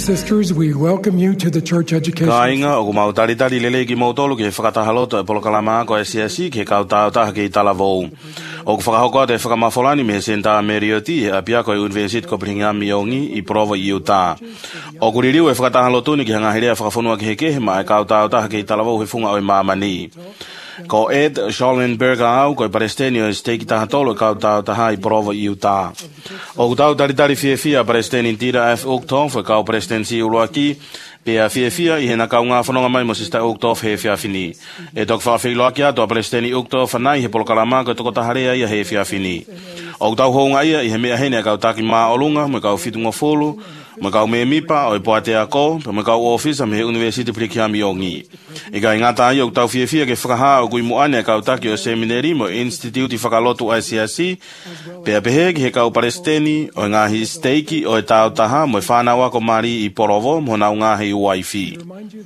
sisters, we welcome you to the Church Education. Kainga o mau tari lele ki mau tolu ki whakatahaloto e polokalama ko e siasi ki kautao taha ki talavou. O whakahoko te whakamafolani me senta Merioti a pia ko e University ko Brigham Young I Provo I Utah. O kuririu e whakatahaloto ni ki hangahirea whakafonua ki heke ma e kautao taha ki talavou he funga o e mamani. Ko Ed Schollenberger au ko e Palestinio e steki taha tolo e kautao taha I Provo I Utah. O kutau tari fia Palestini tira F. Octof e kau presidensi uruaki pea fia I hena kau ngā whanonga mai mo sista Octof he fini. E tok whawhilo aki ato a Palestini Octof anai he polokalama ko toko taharea ia he fini. O kutau hounga ia I he mea hene kau taki maa olunga mo kau fitunga fulu mo kau me mipa o e poate ako mo kau ofisa me he University Brigham Young I. E kai ngata ai o kutau fia ke whakaha o kui muane kau taki o seminari mo Institute I whakalotu ICRC pea pehe ki he kau Palestini o ngahi steiki o e tau taha mo e whanawa ko mari I Provo mo nau ngahi Waifi.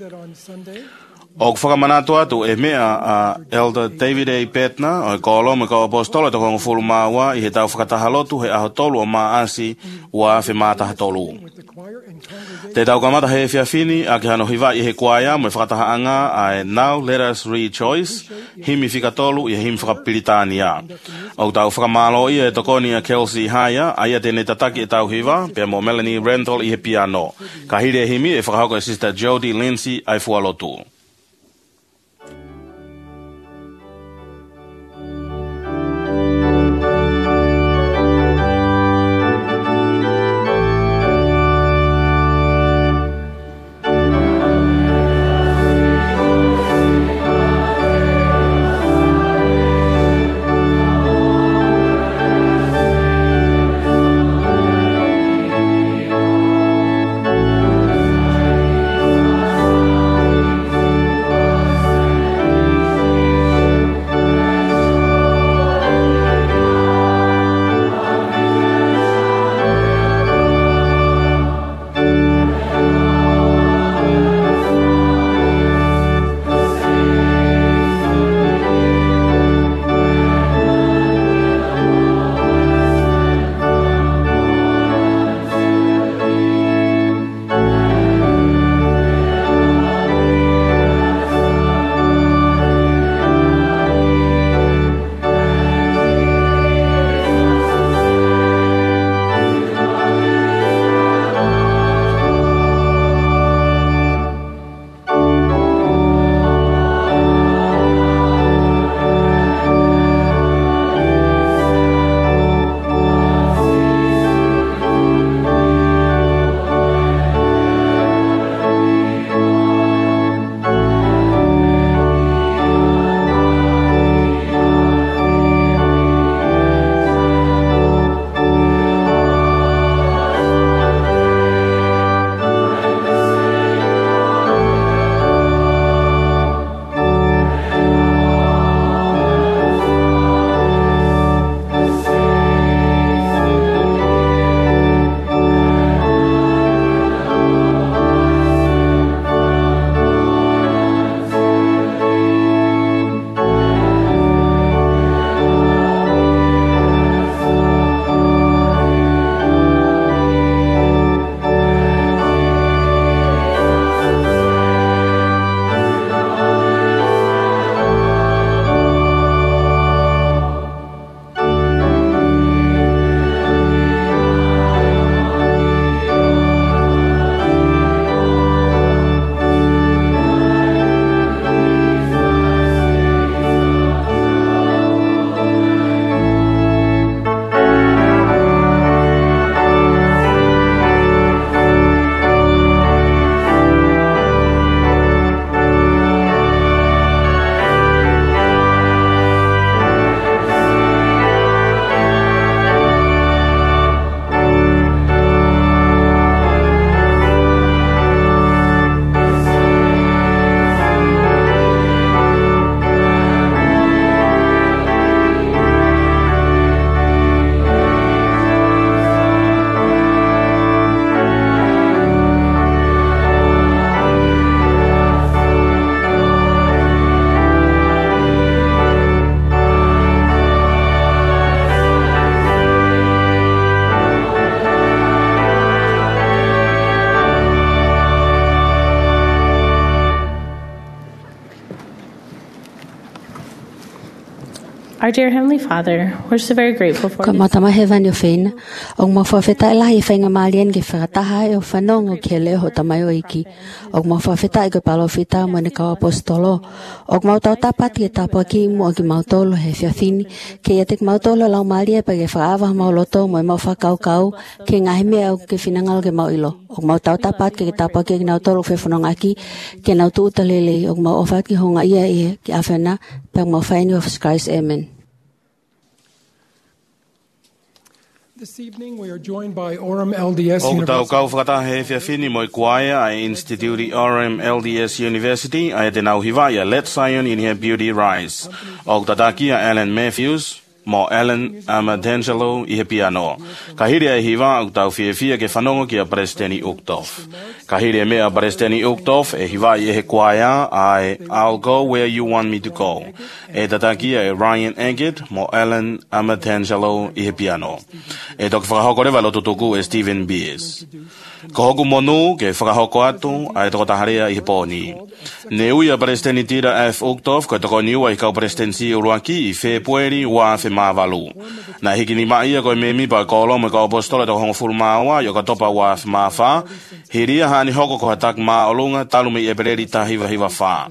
O whakamanato atu e mea a Elder David A. Petna o e kolo me ka apostolo to kongo fulu maua I he tau whakatahalotu he aho tolu o maasi ua whi mātaha tolu. Te tau kamata he whiawhini a ki hano hiwa I he kuaya mo e whakatahaanga a Now Let Us Rejoice himi whikatolu I himi whakapiritania. O tau whakamalo I e tokoni a Kelsey Haya a ia tēne tataki e tau hiwa pia mo Melanie Rental I he piano. Ka hire himi e whakahoko e Sister Jody Lindsay ai fualotu. Our dear Heavenly Father, we're so very grateful for Ko this. mata mahevan yo feina og mo fa feta la hi fenga malien ge fa taha e fanong o kele ho tamayo iki og mo fa feta ge palo fita mo ne ka apostolo og mo ta tapat ge tapo ki mo ge mo tolo he fiafini ke etek mo tolo la malie pa ge fa ava mo loto mo fa kau ke ngai me o ke finangal ge mo ilo og mo ta tapat ge tapo ke na tolo fe fanong aki ke na tu talele og mo ofa ki honga ia e ki afena pa mo fa in of Christ. Amen. This evening we are joined by Orem LDS O tau University. kau whakatahe whiawhini mo i kuaia a Institute Orem LDS University a te nau hiwai a Let Zion in Her Beauty Rise. O tataki a Alan Matthews mo Alan Amadangelo i he piano. Ka hiri e hiwa o tau whiawhia ke whanongo ki a Presteni Uchtov. Ka hiri e mea Presteni Uchtov e hiwai e he kuaia a I'll Go Where You Want Me To Go. E tataki a Ryan Agate mo Alan Amadangelo i he piano. E toki whakahoko rewa lo tutuku e Stephen Beers. Ko hoku monu ke whakahoko atu a e toko taharea i he pōni. Ne ui a Presteni tira F. Uchtov ko toko niua i kau Prestensi uruaki i Februari wa fe mavalu. Na hiki ni maia ko me mipa ko lo me ko apostola to hongo fulu mawa yo ka topa wa fe mafa. Hiria hani hoko ko hatak ma olunga talu me ebreri tahiwa hiwa fa.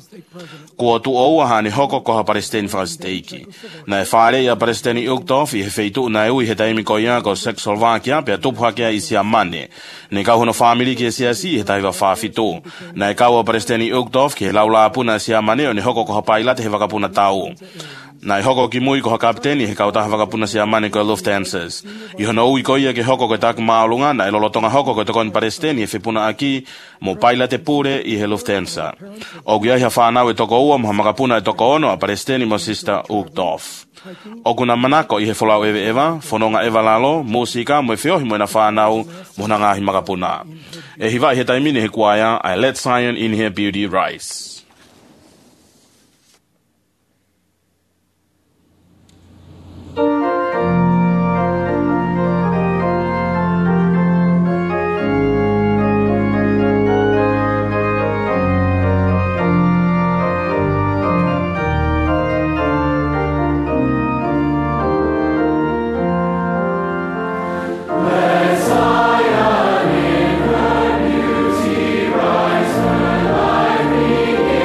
Ko tu o hani hoko ko ha Presteni fasteki. Na fare ya Presteni Uchtov i he feitu na ui he taimi ko ia ko Czechoslovakia pe tuphakia i sia mane. Ne ka hono family ke sia si he tahiwa fa fitu. Na ka wa Presteni Uchtov ke laula puna sia mane o ne hoko ko ha pailate he wakapuna tau. Na hoko ki mui ko ha kapteni he kauta wakapuna sia mane ko Lufthansa. I hono ui ko ia ke hoko ko tak maulunga na lolotonga hoko ko tokon Presteni e fipuna aki mo pailate pure i he Lufthansa. O gia ha whanau e toko ua mo makapuna e toko ono a Presteni mo Sister Uchtov. O kuna manako i he wholau ewe ewa, whanonga ewa lalo, musika mo e whiohi mo na whanau mo na ngahi makapuna. E hiwa i he taimine he kuaia, I Let Zion in Her Beauty Rise. Zion in her beauty rise, her life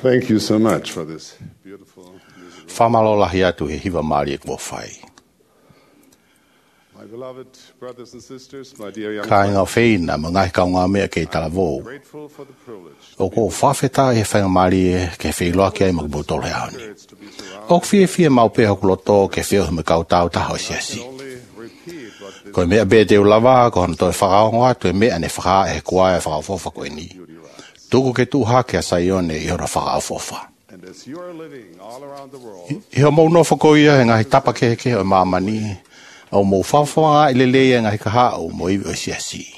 Thank you so much for this beautiful music. Whamalola hiatu he hiwa maari e kua whai. My beloved brothers and sisters, my dear young Ka inga friends, whina ma ngai kaunga mea kei tala vō. grateful for the privilege O ko whawheta he whainga maari e ke whiloa ki ai makabutore haoni. to be surrounded. O fie mau peha kuloto ke whio me kautau taho siasi. Only repeat what this Ko mea be te ulawa, ko hana toi whakaongoa, toi mea ne whaka e kua e whakaufofa ko e ni. Tuku ke tuha ke a saione i hora whakaufofa. and as you are living all around the world, I ho mau no whakoia he ngahi tapa ke o mamani. Au mau whawhawanga i lelea ngahi kaha au mo iwi o siasi.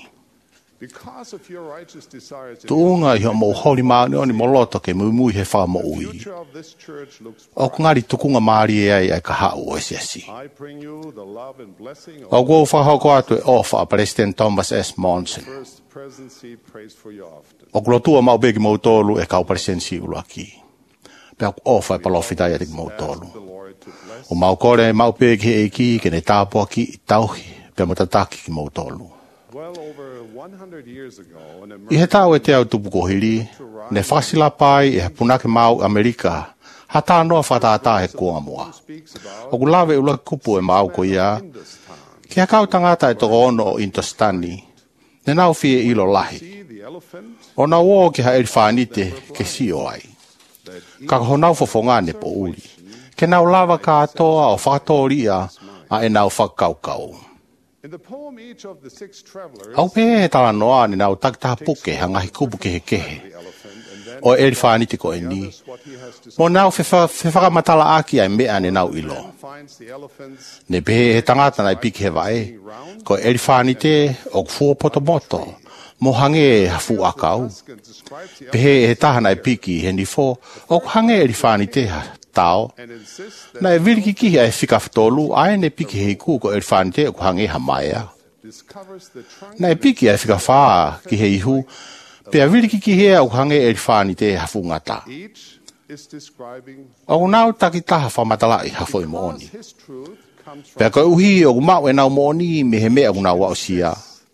because of your righteous desires, the Tuunga i ho mau hori maani o ni moloto ke mui he wha mo ui. future of this church looks O bright. ngari tukunga maari e ai kaha au o siasi. I bring you the love and blessing of O go whahoko atu e ofa a President Thomas S. Monson. the first presidency. Prays for you often. O kulotua mau begi mau tolu e kau presidency ulaki. Pea ofa e palofita ia tik mau Ask tolu. the Lord to bless O mau kore mau begi e ki ke ne tāpua ki i tauhi. Pea matataki ki mau tolu. well over 100 years ago. An I he tau e te au tupu kohiri, ne whasila pai e he punake mau Amerika, ha tā noa whatata he kua mua. speaks about O kulawe ula kupu e mau ko ia, ki a kau tangata e toko ono o Intostani, ne nau fie ilo lahi. see the elephant O na wō ki ha eri whanite ke si o ai. that Ka ho nau fofonga ne po uri. Ke nau lava ka atoa o whakatoria a e nau whakaukau. in the poem each of the 6 travelers Au pe he tala noa ni nau taktaha puke hangahi kupu ke he kehe. the elephant and then O eri whanite ko e ni. notice what he has to say. Mo nau whakamatala aki ai mea ne nau ilo. Finds the elephants Ne pehe he tangata na i piki he vae. Ko eri whanite o kufua potomoto. Mo hange e hafu akau. and describes the Pehe he tahana i piki he nifo. O hange eri whanite ha tau. and insists that Na e viriki ki e whikawhtolu, ai ne piki hei ku ko e whanite o hange ha maea. discovers the trunk Na e piki e whikawhaa ki hei hu, pe a viriki ki hea o hange e whanite ha fungata. each is describing O nau taki taha whamatala i hafo i mooni. his truth comes Pe from ko uhi o kumau e nau mooni me he mea unau wao sia.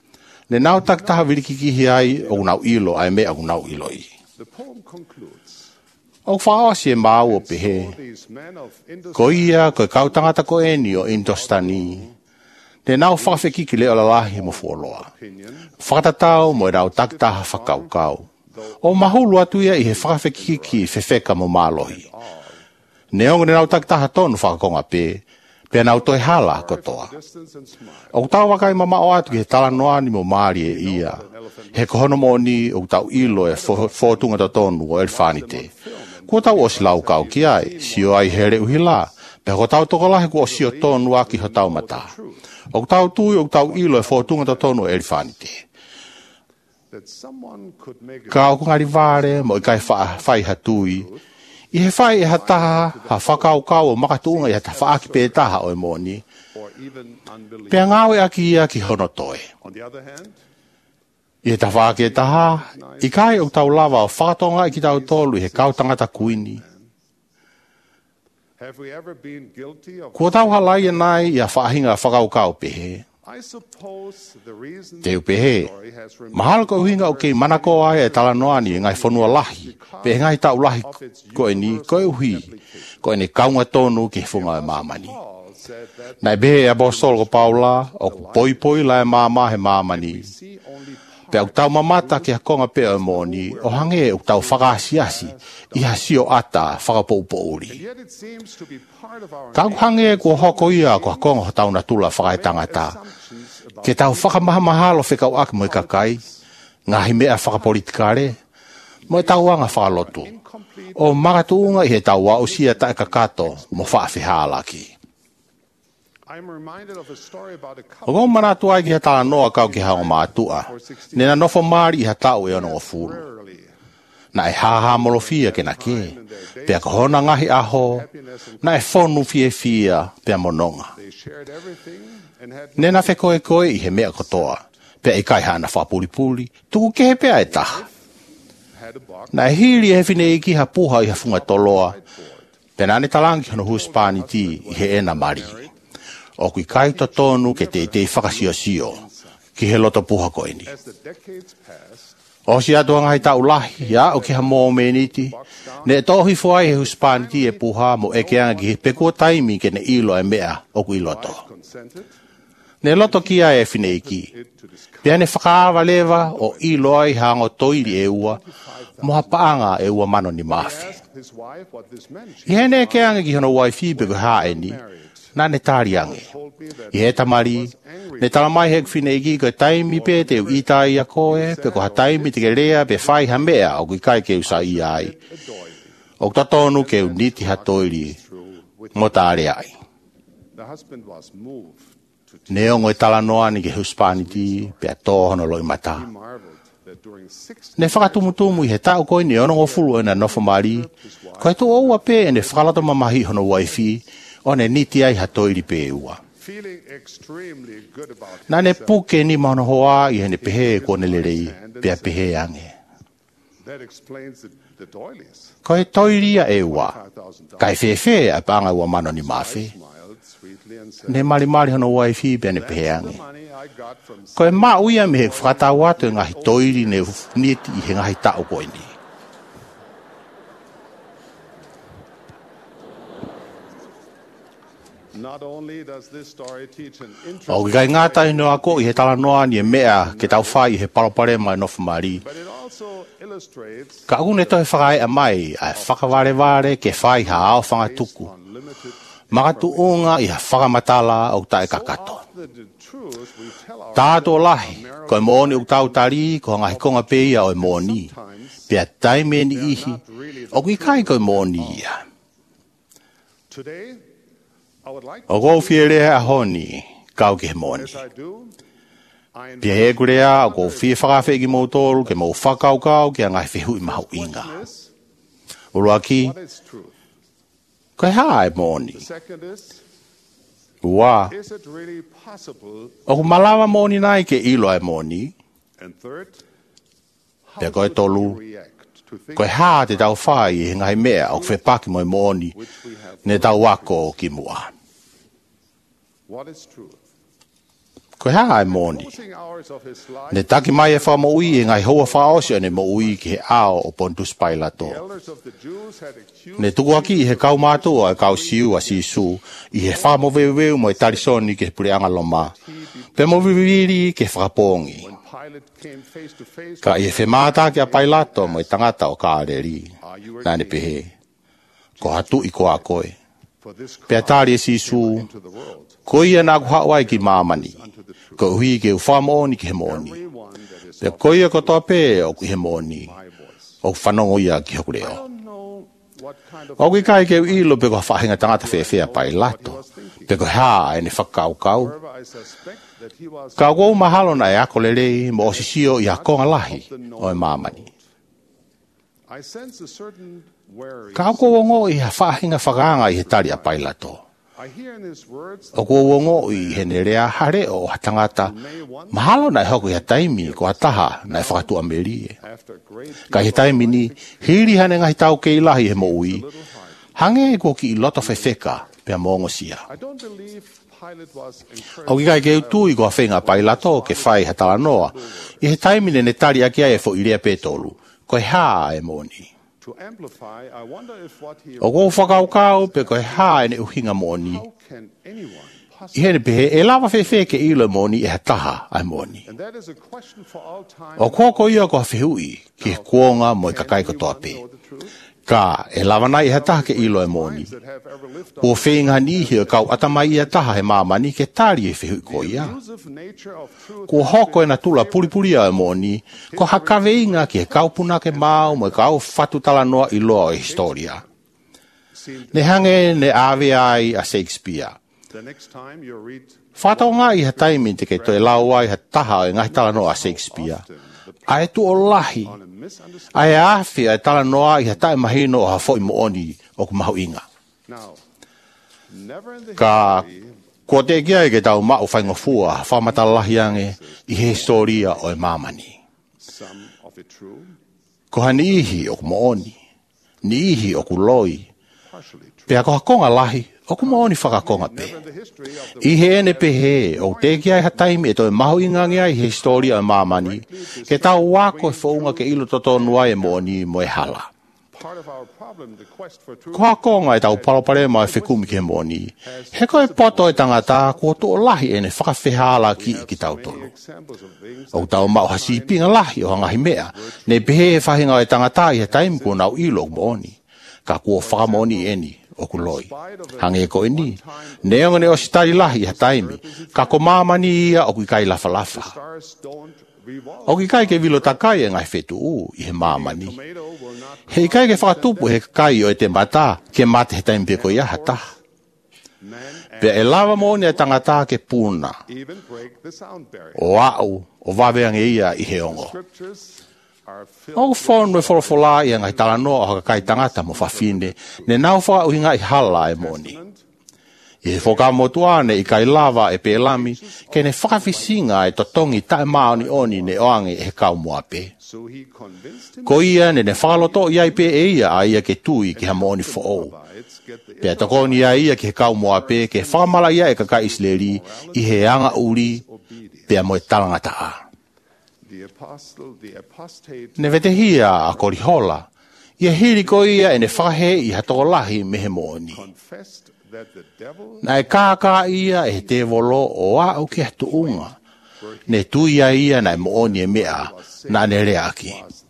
Ne nau taki taha viriki ki hea ai o nau ilo ai mea unau ilo i. the poem concludes. O whaawa si e mau o pehe. These men of industry Ko ia, ko e kautangata ko e ni o Indostani. Ne nau whawheki ki leo lalahi mo fuoloa. opinion Whakatatau mo e nau taktaha whakaukau. O mahulu atu ia i he whawheki ki whewheka mo mālohi. Ne ongo ne nau taktaha tonu whakakonga pē. Pea nau toi hala kotoa. distance and smile. O tau wakai mama o atu ki he tala noani mo maari e ia. He kohono mo ni o tau ilo e whotunga ta tonu o elwhanite. Kua tau o silau kau ki ai, sio ai here uhila. Pea ko tau toko lahi kua sio tonu aki ho tau mata. O tau tui o tau ilo e whotunga ta tonu o elwhanite. That someone could make Ka o ngari vare mo i kai whai hatui. I he whai e hataha, ha whakau kau o makatunga i hata whaaki pētaha o e moni. or even unbelief. Pea ngāwe aki ia ki hono toe. On the other hand, I he ta whaake taha, i kai o tau lava o whakatonga i ki tau tolu i he kautangata kuini. have we ever been guilty of? Kua tau halai e nai i a whaahinga whakau kau pehe. I suppose the reason Te the upehe. story has remained Mahalo ko uhinga o kei manako ai e tala noani e ngai whanua lahi. Pe ngai tau lahi ko e ni, ko e uhi. Ko e ni kaunga tonu ki whunga e mamani. Paul said that Nai behe e apostol ko Paula, o ku poi poi la e mama he mamani. see only Pe au tau mamata ki a konga pe o moni, o hange o tau whakaasiasi, i ha sio ata whakapoupouri. yet it seems to be part of our Tau hange ko hoko ia ko a konga ho tau na tula whakaitangata. assumptions about Ke tau whakamahamahalo whekau aki mo i kakai, ngahi mea whakapolitikare, mo e tau anga whakalotu. O makatuunga i he tau wau sia tae kakato mo whaafehalaki. I'm reminded of a story about a O couple ngō manatu ai ki he tala noa kau ki hao mātua, nena nofo maari i ha tau e ono o furu. rarely Na e haha molofia ke na ke, pea ka hona ngahi aho, na e whonu fie fia pea mononga. they shared everything and had Nena whekoe koe i he mea kotoa, pea i kai hana whapuripuri, tuku ke he pea e taha. had a box Na e hiri e whine i ki ha puha i ha funga toloa, pea nane talangi hono huspani ti i he ena mari. O kui kai to tonu ke te whakasio sio, ki ki he loto puha ko ini. As the decades passed, O si atua ngai tau lahi, ia o ki ha mō meniti. Ne tohi fuai he huspaniti e puha mo eke anga ki he pekua taimi ke ne ilo e mea o ku iloto. consented Ne loto kia e whine iki. Pea ne whakaawa lewa o ilo ai hango toiri e ua, mo ha paanga e ua mano ni mafi. asked his wife what this meant. She I hene ke anga ki hono waifi peko hae ni, na ne tāri ange. told me that I he tamari, ne talamai hek whine iki ko taimi pe te u itai a koe, peko ha taimi te ke rea pe whai ha mea o kui kai ke usa i ai. O tatonu ke u niti ha toiri, mo tāre ai. the husband was moved to Ne ongo e tala noa ni ke huspaniti, pe a tōhono loi mata. marveled that during 6 Ne whakatumutumu I he tau koe ni ono ngofulu e na nofo mari, ko e tō oua pe e ne whakalato mamahi hono waifi, o ne niti ai ha toiri pe ua. feeling extremely good about Na ne himself. puke ni maono hoa I he ne pehe e kone lerei, pe a pehe ange. That explains the doilies. Ko e toiria e ua, $5,000. kai whewhe a panga ua mano ni mawhi. Smiled sweetly and said, Ne mari hono waifi pe a ne pehe "The ange. money I got from Ko e maa uia me he whakatau atu e ngahi toiri ne niti I he ngahi tau koe ni. Not only does this story teach an O interesting, kai ngātai no ako I he tala noa ni e mea ke tau whai I he parapare mai nofu mari. but it also illustrates Ka aku ne tohe whakai a mai a whakaware ke whai ha ao whangatuku. unlimited. Makatu onga I ha whakamatala o tae kakato. The truth we tell our Tātou lahi, ko e mooni u tau tari, ko ngahi konga peia o e mooni. Pea taime ni ihi, o kui kai ko e mooni ia. today, I would like O kou whiere a honi, kau ke he mooni. as I do, I Pea he kurea, o kou whie whakawhi ki moutoru, ke mou whakau kau, ke a ngai whihu I mahu inga. is Urua ki, what is truth? ko e haa e mooni. The second is Ua, it really possible? o ku malawa mooni nai ke ilo e mooni, And third, pea ko e tolu, react to things ko e haa te tau whai I he ngai mea, o ku whepaki mo e mooni, which we have. ne tau wako ki mua. What is truth? Ko e haa e mooni. Closing hours of his life, Ne taki mai e whamaui e ngai hoa whaosio ne maui ki he ao o Pontus Pilato. elders of the Jews had accused Ne tukuaki I he kau mātua e kau siu a sisu, I he whamaweweu mo e tarisoni ke he pureanga loma. Pe mo viviri ke whakapongi. when Pilate came face to face Ka I he whemata ki a Pilato mo e tangata o kāreri. Nā ne pehe. Ko hatu I ko a koe. for this Pea tāri e sisu, into the world. ko ia nā kuhawai ki māmani. Ko hui ke u whamaoni ki he moni. Everyone that is Pea ko ia ko toa pē o ki he moni. my voice. O whanongo ia ki hoku I reo. don't know what kind of O ki kai ke ilo pe ko whahinga tangata whewhea pai lato. Pe ko haa e ne whakau kau. however, I suspect that he was Ka kou mahalo na e ako lelei mo osisio I a konga lahi o e mamani. I sense a certain worry. Ka kou ongo I ha whahinga whakanga I he tari a pai lato. I hear in his words O kou ongo I he ne rea hare o ha tangata. Mahalo na e hoko I ha taimi ko ha taha na e whakatu amerie. after great Ka he taimi ni hiri hane ngahi tau ke ilahi he mo ui. Hange e ko ki I loto whewheka pe a mongo sia. I don't believe Pilate was encouraged. O ki kai ke utu I ko a whenga pai lato ke whai ha tala noa. I he taimi ne tari aki ai e fo irea petolu. Ko e haa e moni. To amplify, I wonder if what he O kou whakaukau pe ko e haa e ne uhinga moni. how can anyone I possibly, hene pehe e lawa whewhe ke ilo moni e ha taha ai moni. and that is a question for all time. O koko ia ko a whihui ki he kuonga mo I kakai ko toa pe. Know the truth? Ka e lawa nai e ha taha ke ilo e moni. That have ever lived Po whenga nihi o kau atamai I ha taha he mamani ke tari e whihui ko ia. elusive nature of truth. Ko hoko e na tula puripuria e moni, ko hakawe inga ki he kaupuna ke mau mo e kau whatu tala noa I loa o e historia. Seemed Ne hange ne awe ai a Shakespeare. the next time you read Whātau ngā I ha taimi te kei toi lau ai ha taha e ngahi tala noa a Shakespeare. A e tu o lahi, on a misunderstanding. a e awhi a e tala noa I ha tae mahino o ha fo I mooni o ku mahu inga. Now, never in the Ka history kua te kia e ke tau mao whaingofua, whamata lahi ange I he historia o e mamani. some of it true, Ko ha ni ihi o ku mooni, ni ihi o ku loi, partially true. pea ko ha konga lahi, O ku maoni whakakonga pe. I he ene pe he, o te ki ai hataimi e toi maho ingangi ai he historia o mamani, ke tau wako e whaunga ke ilo totonu ai e mooni mo e hala. Koha konga e tau palopare mai whekumi ke mooni. He koe poto e tangata kua to lahi ene whakawhihala ki tau tonu. O tau mau hasi pinga lahi o hangahi mea, ne pehe e whahinga e tangata i he taimi kua nau ilo mooni. Ka kua whakamoni eni. O ku loi. Hange ko ini. Neonga ne o sitari lahi ha taimi. Ka ko mamani ia o ku kai lafa lafa. O ki kai ke vilo takai e ngai fetu i he mamani. He kai ke whakatupu he kai o e te mata ke mate he taimi pe ko ia hata. Pe e lava moni e tangata ke puna. O au, o waweange ia i he ongo. O whonu e wholofola i ngai tala noa o haka kai tangata mo whawhine, ne nau wha uhinga i hala e moni. I he whakamotuane i kai lava e pe lami, ke ne whakawhisinga e totongi tae maoni oni ne oange e he kau mua pe. Ko ia ne whakaloto iai pe e ia a ia ke tui ke ha moni who'ou. Pea tokoni ia ia ke he kau mua pe, ke whakamala ia e kakai isleri i he anga uri, pea mo e talangata a. Ne vetehia a korihola, ia hiri ko ia e ne whahe i hatokolahi me he mooni. Na e kāka ia e te volo o au ke hatu unga, ne tuia ia na e mooni e mea, na ne reaki.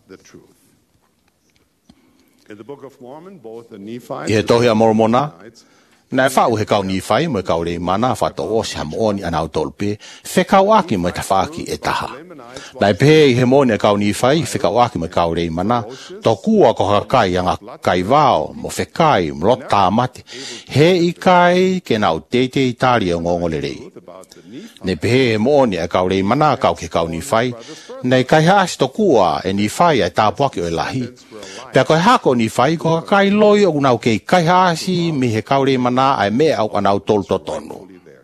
I he tohi a mormona, na e whau he kau ni whai mo e kau rei mana whato o se ha mooni anau tolpe, whekau aki mo e tawhaki e taha. Na e pehe i he mooni e kau ni whai, whekau aki mo e kau rei mana, to kua ko hakai anga kai vao, mo whekai, mo lota mate, he i kai ke nau teite i tari o ngongole rei. Ne pehe he mooni e kau rei mana kau ke kau ni whai, nei kai haasi to kua e ni whai e tāpuaki o e lahi. Pea koe hako ni whai ko kai loi o nau kei kai haasi mi he kau rei mana ai mea au anau tolu totonu.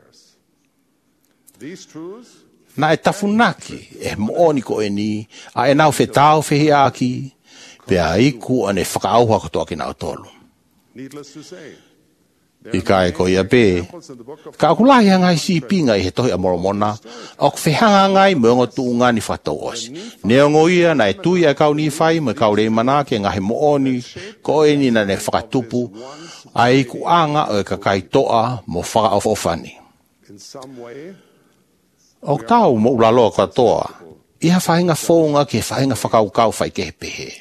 Na e tafunaki e mooni ko e ni, a e nau whetau whehi aki, pea iku ane whakaauha kotoa ki nau tolu. I kai ko ia pe, ka akulahi hangai si pinga i he tohi a moromona, o kwhehanga ngai meongo tuunga ni whatau osi. Neongo ia na e tui a kau ni whai me kau rei mana ke ngahi mooni, ko e ni na ne whakatupu, a iku anga o e kakai toa mo whakaofofani. O tau mo ulaloa katoa, iha whahinga whaunga ke whahinga whakaukau whai ke pehe.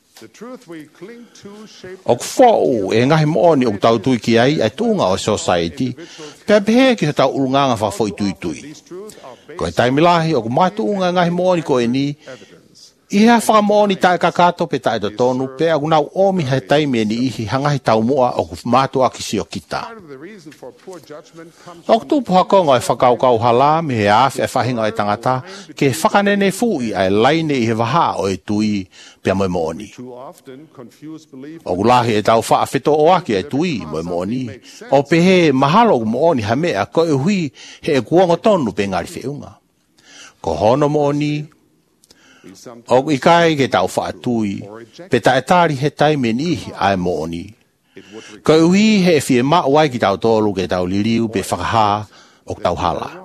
O kufou e ngahi mooni o tau tui ki ai tunga o society, pea pehe ki he tau urunganga whafoi tui tui. Ko e taimilahi o kumatuunga ngahi mooni ko e ni, iha whakamooni tae kakato pe tae tonu, pea unau omi he taimi e ni ihi hangahi tau mua o kumatua ki sio kita. O kutupu hakonga e whakaukau hala me he awhi e whahinga e tangata, ke whakanene fui ai laine i he waha o e tui pea moe mooni. O kulahi e tau whaafeto o aki e tui moe mooni. O pehe mahalo ku mooni ha mea ko e hui he e kuongo tonu pe ngari whiunga. Ko hono mooni, o ikai ke tau whaatui, pe tae tari he taime nihi ai mooni. Ko e hui he e whie maa wai ki tau tolu ke tau liriu pe whakaha o tau hala.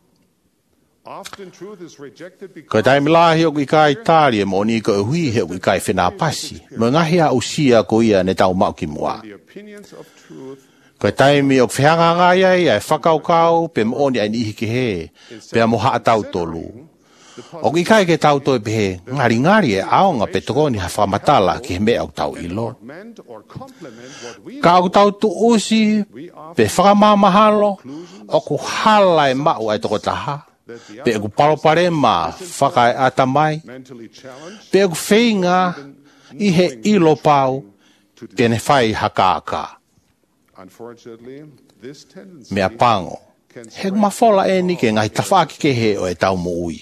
Ko taimi lahi o ikai tari e moni ko hui he o ikai whenā pasi. Mo ngahi a usia ko ia ne tau mau ki mua. Ko taimi o whianga ngai ai e whakaukau pe moni ai nihi ki he. Pe mo haa tau tolu. O ikai ke tau toi pe he ngari ngari e aonga pe tokoni ha whamatala ki he mea o tau ilo. Ka o tau tu usi pe whakamamahalo o ku hala e mau ai toko taha. Pe ku palopare ma whakai atamai, pe ku whainga i he ilo pau ke ne whai hakaaka. Mea pango, he mawhola e ni ke ngai tawhaki ke he o e tau mo ui.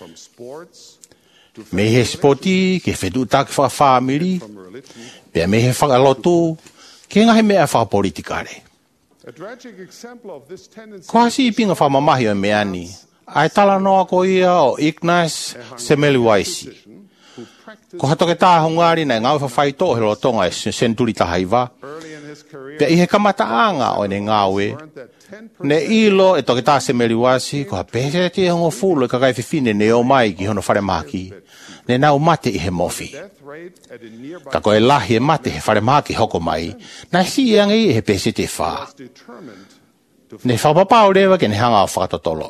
Me he spoti ke whetu taki whakawhamiri, pe me he whakalotu ke ngai mea whakapolitikare. Ko hasi i pinga whamamahi o meani, ai tala noa ko ia o Ignace Semeliwaisi. Ko hatoke tā hungari nei ngau whawhaito he lotonga e senturi tahaiwa. Pe ihe kamataanga o ne ngawe. Ne ilo e toke tā se meriwasi ko pese te hongo fulo ka kai fifine ne o mai ki hono whare maki. Ne nau mate i he mofi. Ka koe lahi e mate he whare maki hoko mai. Na si angi he pese te wha. Ne whapapao rewa ke ne hanga o whakatotolo.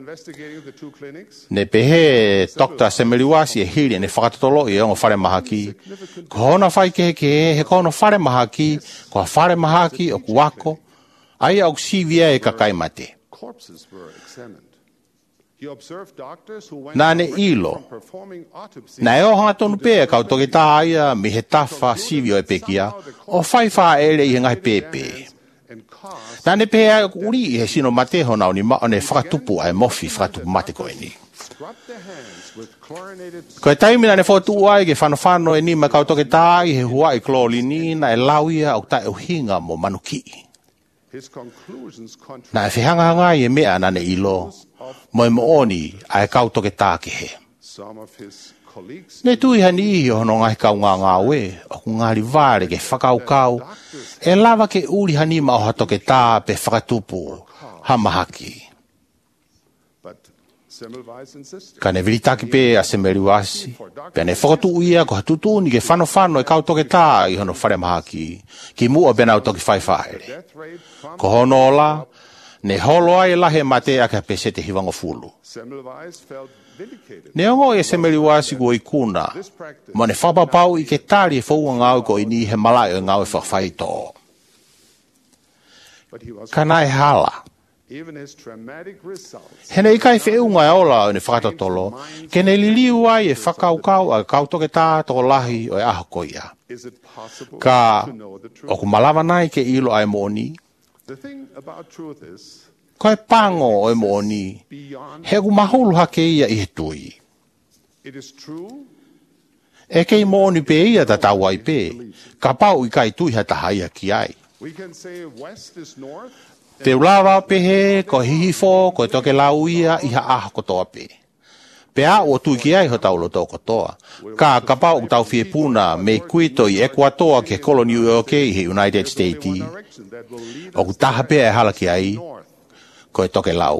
Ne pehe Dr. Semeliwasi e hiri ne whakatotolo i ongo whare mahaki. Ko hona whai ke he kono whare mahaki, ko whare mahaki o kuako, ai au sivia e kakai mate. Nā ne ilo. Nā e o hanga tonu pēa kau toke tā aia mi he tawha sivio e pekia, o whai wha ere i he ngai pepe. Nā ne pēa uri i he sino mate hona o ni ma o ne whakatupu ai mofi whakatupu mate koe ni. Koe taimina ne whotu ai ke whanofano e ni ma kau toke tā i he hua i klolini na e lauia au tae uhinga mo manuki. Nā e whihangahanga i e mea nane ilo, mo e mooni a e kau toke tā ke he. Ne tui hani i hono ngai kau ngā ngāwe, o ku ngāri vāre ke whakaukau, e lava ke uri hani ma o hatoke tā pe whakatupu, hamahaki. Ka ne viritaki pe a Semeliwasi, pe ne whakatu uia ko hatutuni ke whanofano e kau toke tā i hono whare mahaki, ki mua benau toki whaiwhaere. Ko hono ola, ne holo ai lahe mate a ka pese te hiwango fulu. Ne ongo e Semeliwasi ko i kuna, mo ne whapapau i ke tari e whaua ngau ko i ni he malai o ngau e whawhaito. Ka nai hala. Hene i kai whiunga e ola o ne whakatotolo, ke ne liliu ai e whakaukau a kautoke tā toko lahi o e aho koia. Ka o ku malawa nai ke ilo ai mooni, koe pango o e mooni, he ku mahulu hake ia i he tui. E kei mooni pe ia ta tau ai pe, ka pau i kai tui hata haia ki ai. Te ulawa pehe, ko hihifo, ko toke lau ia, iha aho kotoa pe. Pea o tui ki ai ho taulo tō kotoa. Ka kapau u tau fie puna me kuito i Ecuador ke koloni uoke i he United States. O ku taha pea e hala ki ai, ko e toke lau.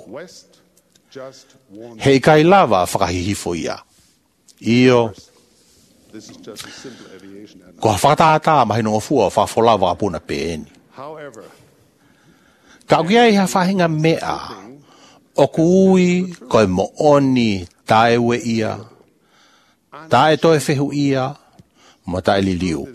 Hei kai lava whakahihifo ia. Io, ko whakataata mahinongo fua whawholawa apuna peeni. Ka ukia i ha whahinga mea, o kuui koe mooni taewe ia, tae toe whehu ia, mo tae liliu.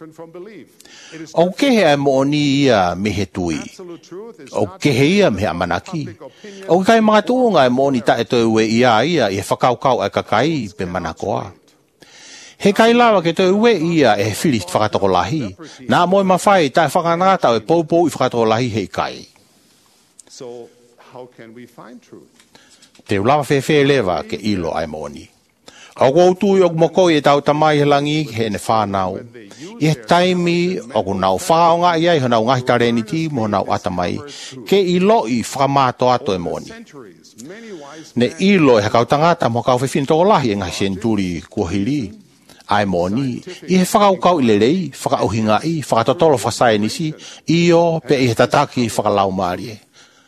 O kehe ai mooni ia me he tui, o kehe ia me he amanaki, o kai mga tuunga ai mooni tae toe we ia ia i he whakaukau ai kakai pe manakoa. He kai lawa ke toi ue ia e whilis whakatoko lahi, nā moe mawhai tae whakanata o e poupou i whakatoko lahi hei kai. So, how can we find truth? Te ulawa whewhe lewa ke ilo ai mooni. O koutu i o kumoko i e tau tamai he langi he ne whanau. I he taimi o ku nau whao ngā iai ho nau ngahi tareniti mo nau atamai ke ilo i whakamato ato e mooni. Ne ilo e hakau tangata mo kau whewhin toko lahi e ngahi senturi kuahiri. Ai mooni, i he whakaukau i lerei, whakauhinga i, whakatotolo whasae nisi, i o pe i he tataki whakalau maarie.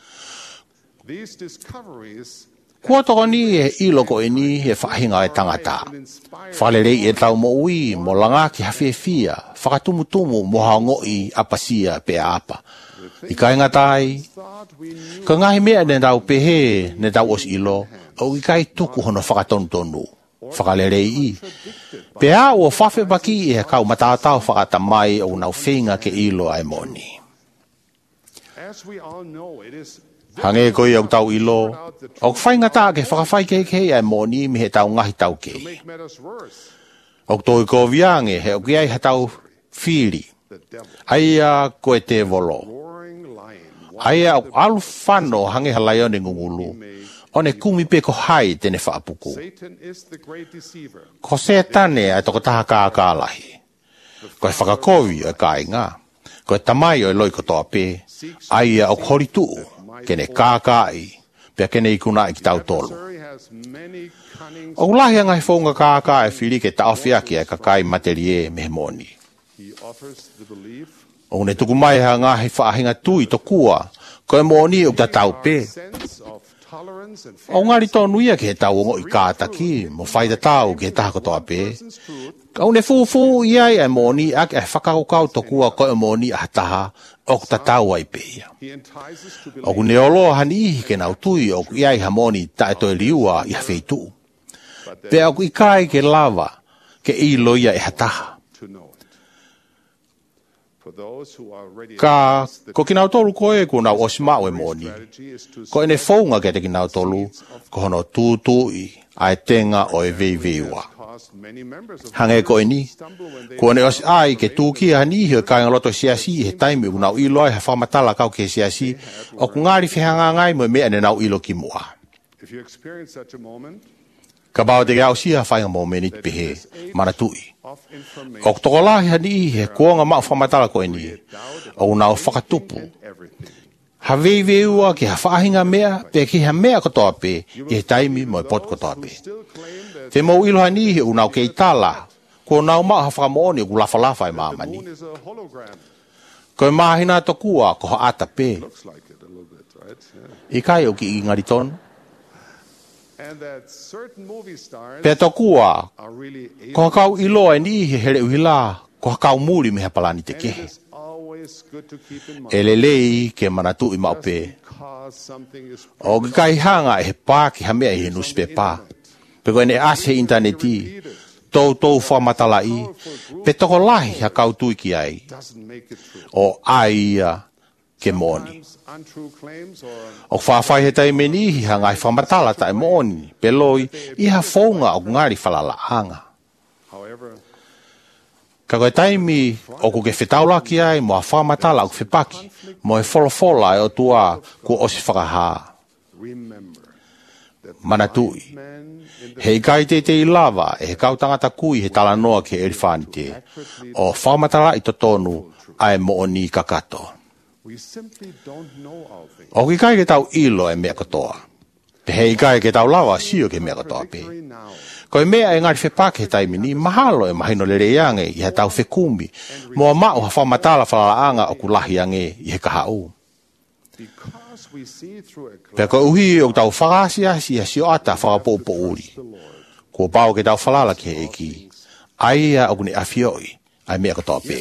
Kua toko ni e ilo ko e ni he whahinga e tangata. Whalerei e tau mo ui, mo langa ki hawhiawhia, whakatumutumu mo haongoi apasia pe apa. I kai ngatai, ka ngahi mea ne tau pehe, ne tau os ilo, o i kai tuku hono whakatonu. Whakalerei i. Pea o whawhe baki e kau matatau whakatamai o nau whenga ke ilo ai mooni. Hange koi au tau ilo, o whainga tā ke whakawhai kei ai mooni me he tau ngahi tau kei. O toi ko viange he o ki ai he tau whiri. Aia koe te volo. Aia alu whano hange halai o ne ngungulu. O ne kumi pe ko hai tene whaapuku. Ko setane ai toko taha kākālahi. Koe whakakovi o e kāinga. Koe tamai o e loi kotoa pe. Aia o hori tuu. Kene kākai. Pea kene ikuna i ki tau tolu. O lahi angai whaunga kākai whiri ke taowhiaki ai kakai materie me he moni. O ne tuku mai ha ngā he whaahinga tui to kua, ko e mōni o ta tau pe. O ngāri tōnu ia ke he tau ongo I kātaki, mo whaida tau ke he taha kotoa pe. Kau ne fufu ia e mōni ak e whakakokau to kua ko e mōni a taha o ta tau ai pe ia. O ne olo hani ke nau tui o ia I ha mōni ta e toi liua I ha wheitu. Pe au I kai ke lava ke I loia e ha taha. Ka ko ki nau tolu koe ko nau osima o e mōni. Ko ene whaunga ke te ki nau tolu ko hono tūtui a e tenga o e veiveua. Hange ko e ni, ko ene os ai ke tūki a ni hio kai ngaloto siasi he taimi u nau ilo ai ha whamatala kau ke siasi o ku ngāri whihanga ngai mo mea ne nau ilo ki mua. Ka bao te gau sia whainga mō menit pehe, mana tui. O toko lahi hani he kuonga mau whamatala ko e ni, o nau whakatupu. Ha veiveua ki ha whaahinga mea, pe ki ha mea kotoa pe, I he taimi mo e pot kotoa pe. Te mou ilo hani he unau ke I tala, ko nau mau ha whakamoni o ku lafa e mamani. Ko e mahina to kua ko ha ata pe. I kai o ki I ngari tonu. Pe to kua, ko ha kau ilo e ni he here uhila, ko ha kau muri me ha palani te kehe. E lelei ke manatu I maupe. O ki kai hanga e he pā ki ha mea I he nuspe pā. Pe ko ene ase interneti, tou whamatala I, pe toko lahi ha kau tui ki ai. O ai ia ke moni. O whawhai he tai menihi ha ngai whamatala tai moni, pe loi I ha whaunga o ngari whalalaanga. Ka koe taimi o ku ke whetaula ki ai mo a whamatala o whipaki, mo e wholofola e o tua ku osi whakaha. Manatui. Hei kai te I lava e he kautangata kui he tala noa ke erifante, o whamatala I totonu ai mo oni kakato. O ki kai ke tau ilo e mea katoa. Pe hei kai ke tau lava sio ke mea katoa pe. Ko e mea e ngari whepake he taimi ni mahalo e mahino lere iange I he tau whekumi, moa mao ha whamatala whalalaanga o kulahi ange I he kahau. Pe ko uhi o tau whakasia si ha sio ata whakapopo uri. Ko pao ke tau whalala ke eki, aia o kune afioi, ai mea katoa pe.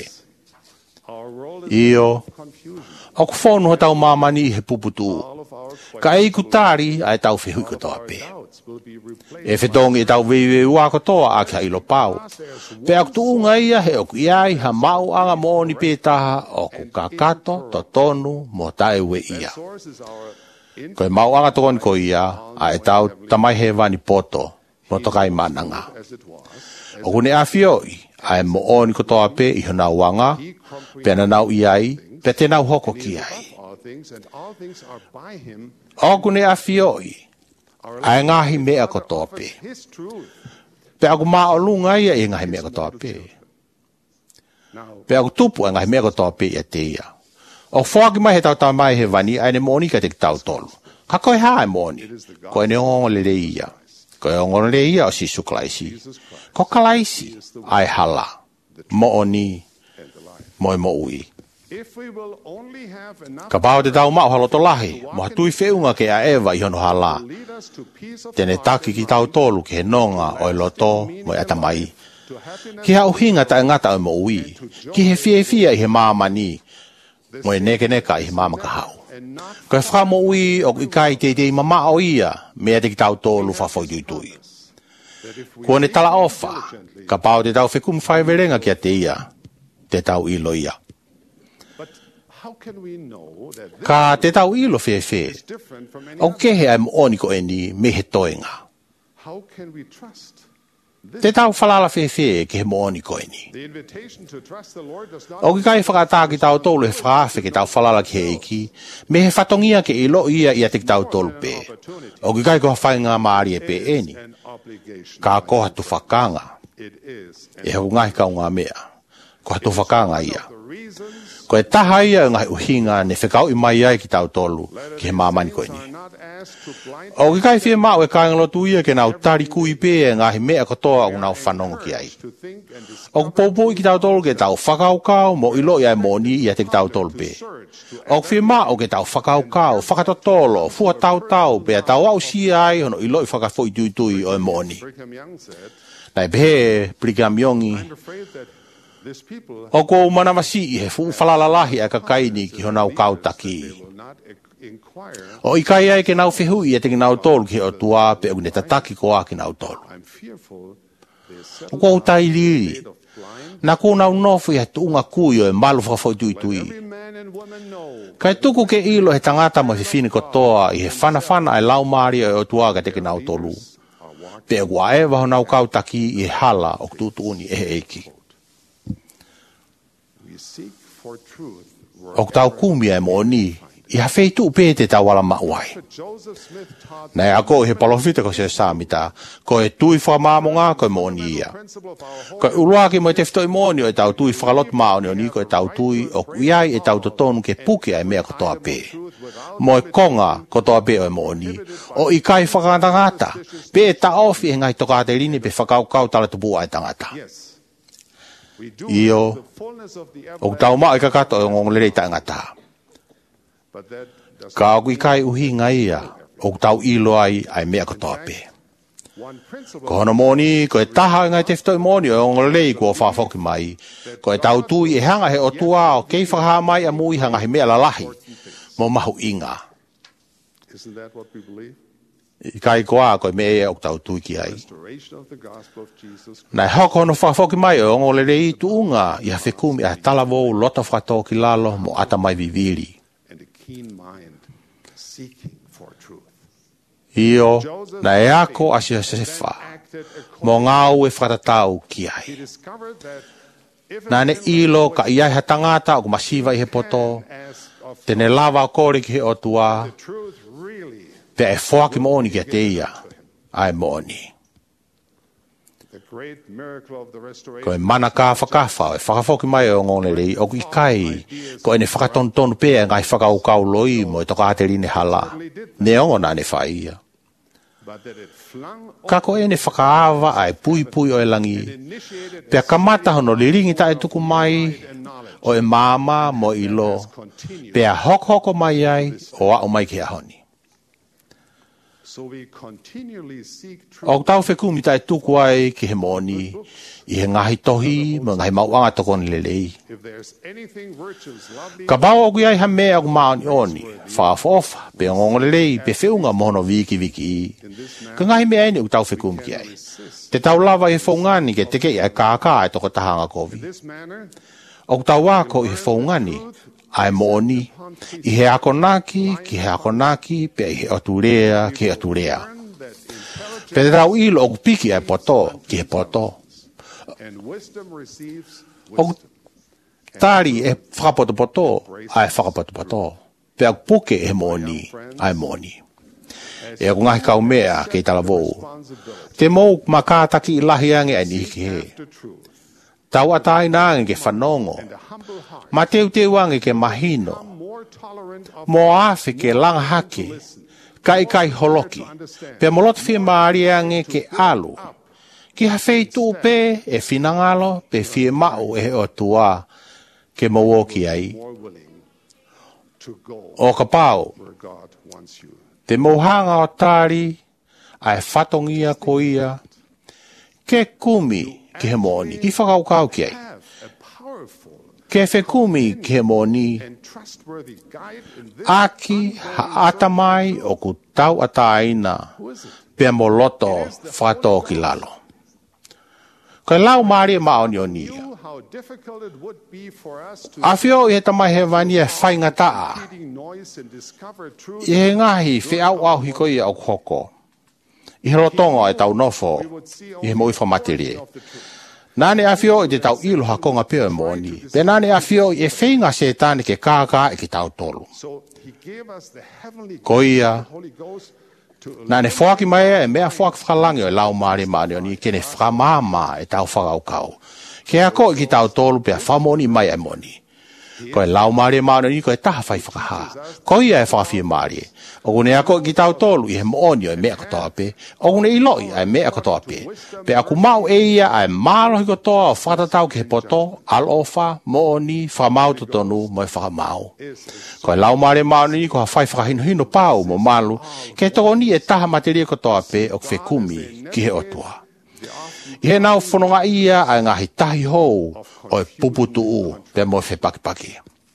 Io, o ku whonu ho tau mamani he puputu, ka ei kutari ai tau whehui katoa pe. E whetongi e tau veiwe ua katoa a kia ilo pau. Pe aku tuunga ia he oku iai ha mau anga mooni pe taha o ku kakato to tonu mo tae we ia. Ko e mau anga tokoni ko ia a e tau tamai he vani poto mo tokai mananga. O kune a fioi a e mo oni kotoa pe I hona wanga, pe na nau iai, pe te nau hoko ki ai. O kune a fioi, a e ngahi mea kotoa pe. Pe aku maa o lunga ia e ngahi mea kotoa pe. Pe aku tupu e ngahi mea kotoa pe ia te ia. O whoaki mai he tau tau mai he vani, a ne moni ka te tau tolu. Ka koe haa e moni, ko e ne ongo le ia. Ko e ongo le ia o si sukalaisi. Ko kalaisi, ai hala, mo oni, mo e mo ui. Ka pao te tau mao haloto lahi, mo hatui whiunga ke a ewa I hono hala. Tene taki ki tau tolu ke he nonga o e loto mo e atamai. Ki hau hinga ta e ngata o mo ui. Ki he fia I he mamani, mo e neke I he mama ka hau. Ko e wha mo ui o I kai te mama o ia, mea te ki tau tolu whafoi tui. Ko ne tala ofa, ka pao te tau whekum whaiverenga ki a te ia, te tau ilo ia. Ka te tau ilo whewhe, au kehe ai mo oni ko eni me he toenga. Te tau whalala whewhe ke he mo oni ko eni. O ki kai whakatā ki tau tolu he whawhe ke tau whalala ki he eki, me he whatongia ke ilo ia I a te tau tolu pe. O ki kai ko hawhainga maari e pe eni. Ka koha tu whakanga. E hau ngai kau ngā mea. ko hatu whakanga ia. Ko e taha ia ngai uhinga ne whekau i mai ai ki tau tolu ki he mamani koe ni. O ki kai whia mau e kāngalo tu ia ke nau tari kui pē e ngahi mea kotoa o nau whanongo ki ai. O ku poupou i ki tau tolu ke tau whakaukau mo ilo ia e moni ia te ki tau tolu pē. O ku whia mau ke tau whakaukau, whakatotolo, fua tau tau pē tau au si ai hono ilo i whakafoi tui o e moni. Nai pehe Brigham Young o ko manamasi i he fu falalalahi a kakaini ki honau kautaki. O i kai ai ke nau whihui e te ki nau tolu ki o tua pe o ne tataki ko a ki nau tolu. O ko utai liri. Na ko nau nofu i he tuunga kui o e malu whakafoi tui. Kai tuku ke ilo he tangata mo whiwhini kotoa i he whanawhana ai lau maari o tua ka te ki nau tolu. Pe o kua e waho nau kautaki i he hala o kututuuni e eiki. O tau kumia e moni, i ha feitu upe te tau wala mauai. Nei ako he palofita ko se samita, ko e tui whamamonga ko e moni ia. Ko e uruaki mo e tefto i moni o e tau tui whakalot maoni o ni ko e tau tui o kuiai e tau totonu ke puki ai mea kotoa pe. Mo e konga kotoa pe o e moni, o i kai whakatangata, pe e ta ofi e ngai toka te rini pe whakaukau tala tupu ai tangata. Io, o tau maa i kakato e ngong lerei tangata. Ka au i kai uhi ngaia, o tau ilo ai mea kotoa pe. Ko hono moni, ko e taha ngai tefto i moni o ngong lerei kua whafoki mai, ko e tau tui e hanga he o tua o kei whakaha mai a mui hanga he mea lalahi, mo mahu inga. I kai koa ko me e o tau tui ki ai. Nai hoko no whafoki mai o ngole rei tuunga i ha whekumi a talavou lota whakato ki lalo mo ata mai viviri. Io, na e ako asio sefa, mo ngau e whakatatau ki ai. Na ne ilo ka iai ha tangata o masiva i he poto, tene lava o kore ki he o tua, pe e whoaki mooni ki a te ia, ai mooni. Ko e mana ka whakawha, e whakawhoki mai o ngone rei, o ki kai, ko e ne whakatontonu pēa ngai whakaukau loi mo e toka aterine hala, ne ongo na ne whaia. Ka ko e ne whakaawa ai pui o e langi, pe a kamata hono liringi ta e tuku mai, o e mama mo ilo, pe a hoko mai ai, o a o mai ki a honi. O tau whekumi tai tuku ai ki he moni, i he ngahi tohi, mo ngahi mauanga tokoni lelei. Ka pao o kui ai ha mea o maoni oni, whaafofa, pe ngongo lelei, pe whiunga mono viki i. Ka ngahi mea ene u tau whekumi ki ai. Te tau lava i he whaungani ke teke i ai kākā e toko tahanga kovi. O tau wako i he whaungani, ai moni, i he akonaki, ki he akonaki, pe i he aturea, ki he aturea. Pe te rau ilo o kupiki ai poto, ki he poto. O tari e whakapoto, ai whakapoto. Pe a puke e moni, ai moni. E a kungahi kau mea ke tala vou. Te mou makataki i lahi ange ai ni ki he. Tau atai nange ke whanongo. Ma teu wange ke mahino. Mo afe ke langa hake. Kai holoki. Pe molot fie maari ange ke alu. Ki ha feitu pe e finangalo pe fie mau e o tua ke mawoki ai. O ka pau. Te mohanga o tari ai whatongia ko ia. Ke kumi ke he moni. Ki whakaukau ki ai. Ke whekumi ke he moni. Aki ha atamai o ku tau ataina. Pea moloto whato ki lalo. Ko lau maari e maoni o nia. Awhio i he tamai he vani e whainga taa. I he ngahi whi au hiko i au koko. I he rotongo e tau nofo. I he moi whamatirie. Nane awhio i te tau ilo hakonga peo e moni. Pe nane awhio i e whainga setane ke kākā e ki tau tolu. Ko ia. Nane whaki mai e mea whaki whakalangi o e lau maari maani o ni kene whakamama e tau whakaukau. Ke ako ki tau tolu pe famoni mai e moni. Ko e lau mare mauna ni ko e taha fai whakaha. Ko ia e whawhia mare. O kune ako ki tau tolu i he mooni o e mea kotoa pe. O kune i loi a e mea kotoa pe. Pe aku mau e ia a e mālohi kotoa o whatatau ke he poto, alofa, mooni, whamau totonu mo e whamau. Ko e lau mare mauna ni ko ha whai whakahino hino pau mo malu. Ke toko ni e taha materia kotoa pe o ke whekumi ki he otua. I he nau whanonga ia a ngahi tahi hou o e puputu u pe mo e whepakipaki.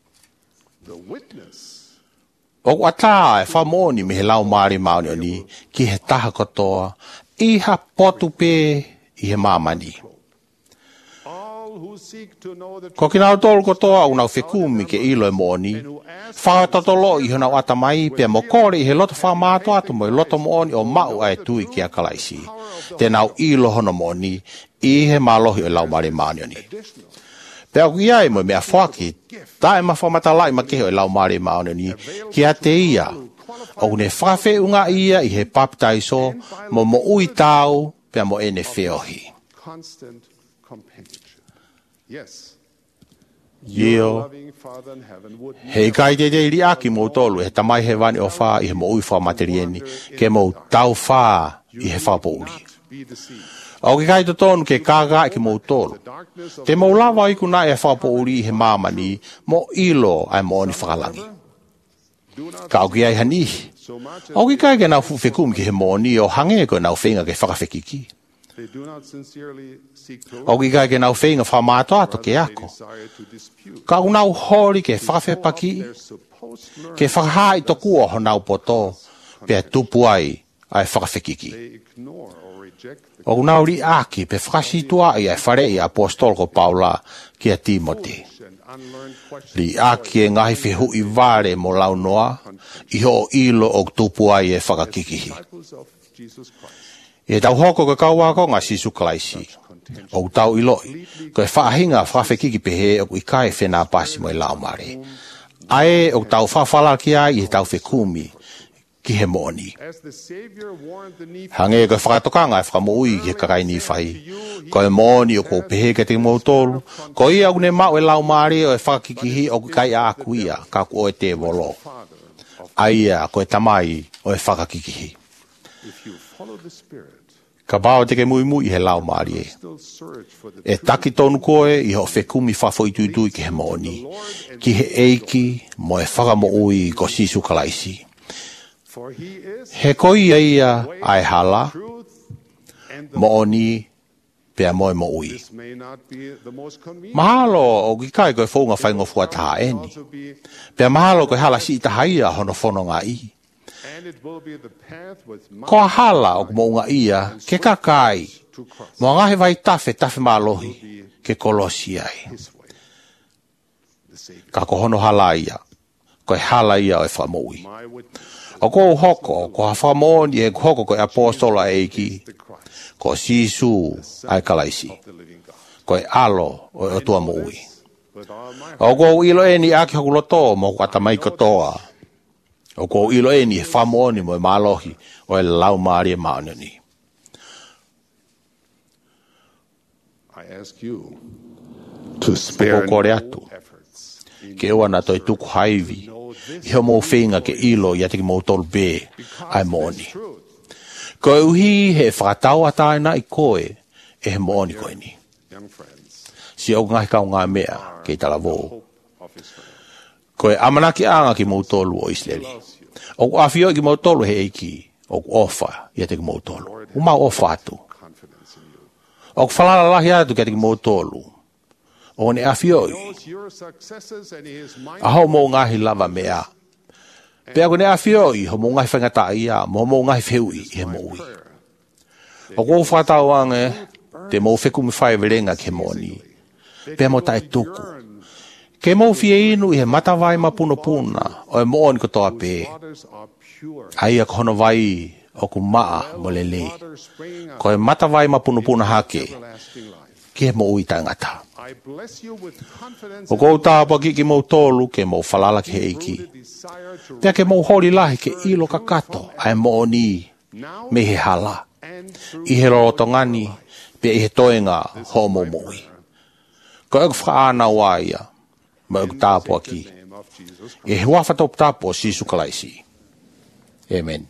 O ata e whamoni me he lau maari mauni o ni ki he taha kotoa i ha potu pe i he mamani. Ko ki nau tolu kotoa au nau whekumi ke ilo e moni, whakatotolo i hona wata mai pe mo kore i he loto whamato atu mo i loto moni o mau ai tui ki a kalaisi. Te nau ilo hono moni i he malohi o lau maari mauni o ni. Pe au iai mo mea whaki, tae ma whamatalai ma keho e lau maari mauni ni, ki a te ia. O ne whawhe unga ia i he paptaiso, mo ui tau, pe mo ene whiohi. Io, hei kai te te iri aki mo tolu, he tamai he vani o wha i he mo ui whamaterieni, ke mo tau wha i he whapouri. Au ki kai to tonu ke kaga ki mo tolu. Te mo lava i kuna e whapouri i he mamani, mo ilo ai mo ni whakalangi. Ka au ki ai hani. Au ki kai ke nau fuwhekum ki he mo ni o hange ko nau whenga ke whakawhekiki. Au ki kai ke nau whenga whamato ato ke ako. Ka au nau hori ke whakawhepaki, ke whakahai to kua ho nau poto, pe tupu ai whakawhekiki. O nau ri aki pe whakasitua i ai whare i apostol ko Paula ki a Timote. Ri aki e ngahi whihu i vare mo lau noa, i ho ilo o tupu ai e whakakikihi. E tau hoko ka kauako ngā sisu kalaisi. O tau iloi, ko e whaahinga whawhekiki pehe o i kai whenā pasi mo i lau mare. Ae o tau whawhala ki ai i tau whekumi, ki he moni. Hange ko whakatokanga e whakamui ki he kakai ni whai. Ko e moni o ko pehe ke te mautolu. Ko ia une mau e lau maari o e whakakikihi o kai a kuia, ka ku o e te volo. Aia ko e tamai o e whakakikihi. Ka bao te ke mui mui he lau maari e. E taki tonu koe i ho whekumi whafo i tuitui ki he moni. Ki he eiki mo e whakamo ui ko sisu kalaisi. He koi ia ai hala, mo oni pea moe mo ui. Mahalo o ki kai koe whaunga whaingo fuataha eni. Pea mahalo koe hala si itahaia hono whono ngā i. Ko hala o mo unga ia ke kakai, mo ngahe vai tafe malohi ke kolosi ai. Ka ko hono hala ia, koe hala ia o e whamoi. O ko hoko, ko hawhamoni e hoko ko e apostola eiki, ko sisu ai kalaisi, ko e alo o e tua moui. O ko ilo eni aki hoku loto mo kata mai kotoa. O ko ilo eni e whamoni mo e malohi o e lau maari e maonani. O kore atu, ke ewa na toi tuku haivi, i ho mo whenga ke ilo i atiki mo tolu be ai moni. Ko e uhi he whakatau ataina i koe e he moni koe ni. Si au ngahi kau ngā mea ke i tala vō. Ko e amanaki anga ki mo tolu o Isleli. O ku awhio ki mo tolu he eiki, o ku ofa i atiki mo tolu. Umau ofa atu. O ku whalala lahi atu ki atiki mo tolu. O ne awhioi. Aho mo ngahi lava mea. Pea ko ne awhioi, ho mo ngahi whangata ia, mo ngahi whiui i he moui. O kou whatau ange, te mo whekumi whai verenga ke moni. Pea mo tae tuku. Ke mo whie inu i he matawai ma punopuna, o e mooni ko toa pe. Aia ko hono vai o ku maa mo lele. Ko e matawai ma punopuna hake, ki he moui tae ngata. O kou tāpa ki mo tolu ke mo whalala ke eiki. Pea ke mo hori lahi ke ilo kakato ai mo ni me he hala. I he rorotongani pe i he toenga ho mo mui. Ko e whakaana waia, ma e tāpua ki. E hua whatop tāpua sisu kalaisi. Amen.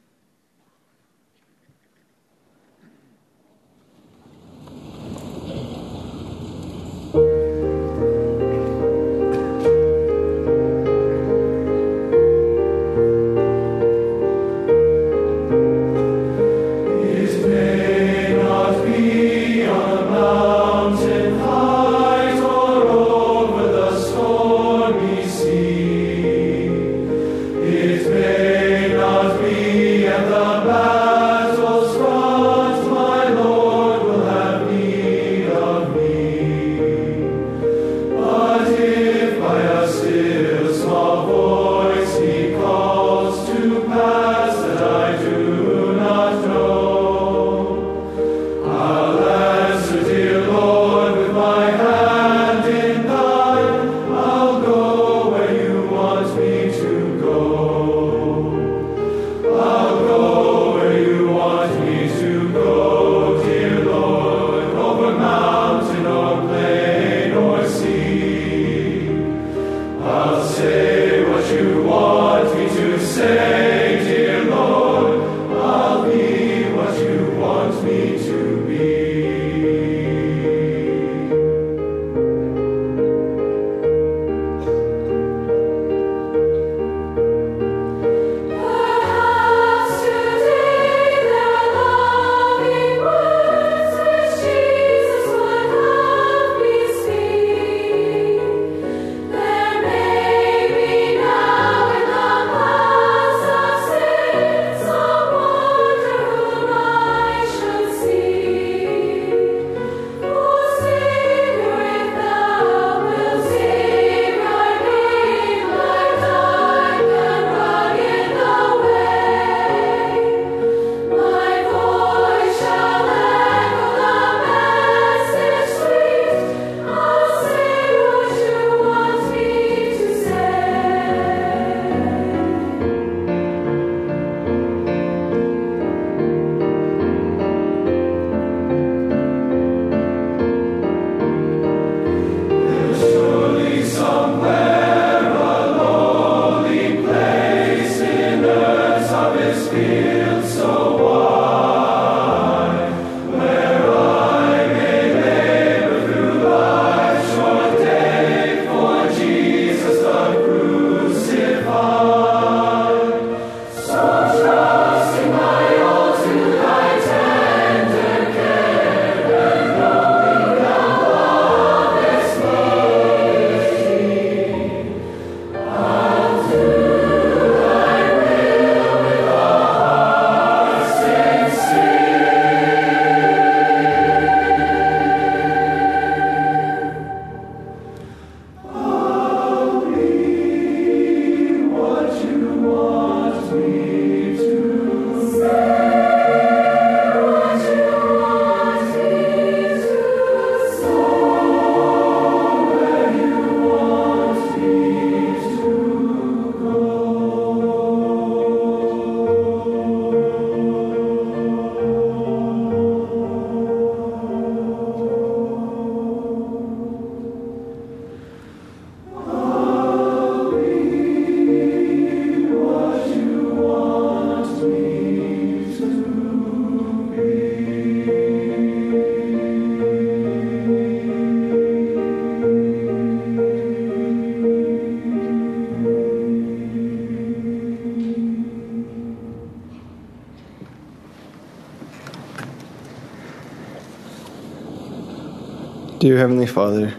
Dear Heavenly Father,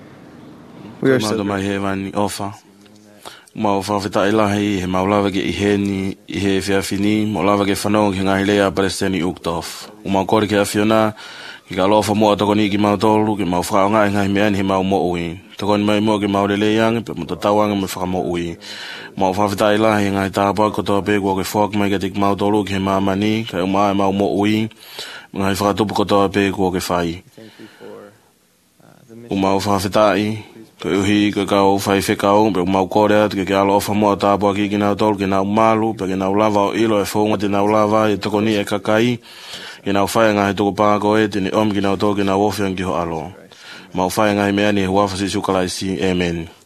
we are so mai he wani ofa. Ma ofa fita ilahi he maulawa ke iheni ihe fiafini maulawa ke whanau ki ngahi lea Palestini uktof. Uma kore ke afiona ki ka lofa mua tokoni ki mautolu ki mau whakao ngai ngahi meani he mau mo ui. Tokoni mai mua ki maurele yang pe muta tawanga me whaka mo ui. Ma ofa fita ilahi ngahi tāpa kotoa pe kua ke whak mai ke tik mautolu ki he maamani ka umai mau mo ui. Ngahi whakatupu kotoa pe kua ke whai. Umau whawhetai, ko uhi ka kau whai whekau, pe umau korea, ke alo ofa moa tāpua ki nau tolu, ke nau malu, pe ke nau lava o ilo e whaunga te nau lava, e toko ni e kakai, ke nau whai ngahe toko pāko e, tini om ki nau tolu, ke nau ofian ki ho alo. Ma o whae ngai mea ni hua whasi sukalaisi. Amen.